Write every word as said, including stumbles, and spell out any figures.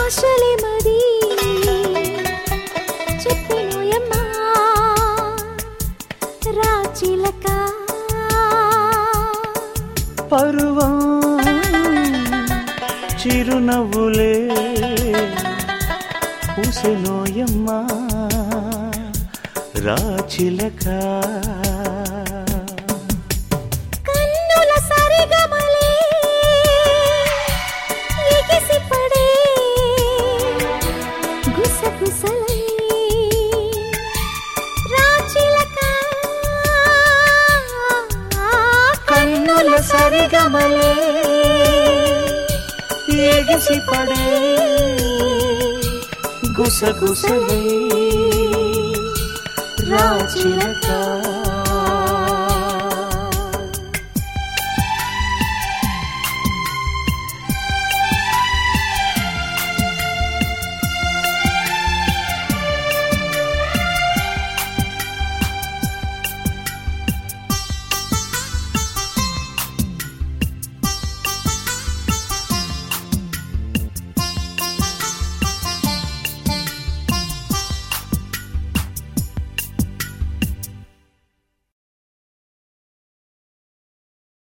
ఆశలే మరి చెప్పినోయమ్మా రాచిలక పరువం చిరునవ్వులే పూసెనోయమ్మా రాచిలక కన్నుల సరిగమలే ఎగిసి పడే గుసగుసలై రాచిలక కన్నుల సరిగమలే ఎగిసి పడే గుసగుసలై రాచిలక